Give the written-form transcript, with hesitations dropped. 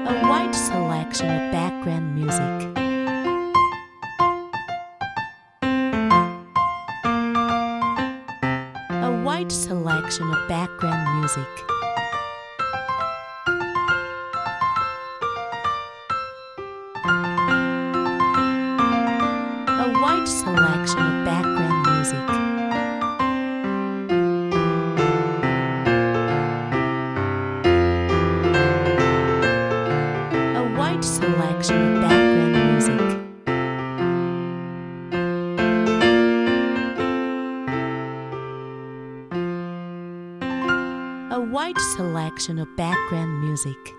A wide selection of background music. A wide selection of background music. A wide selection of background music. A wide selection of background music. A wide selection of background music.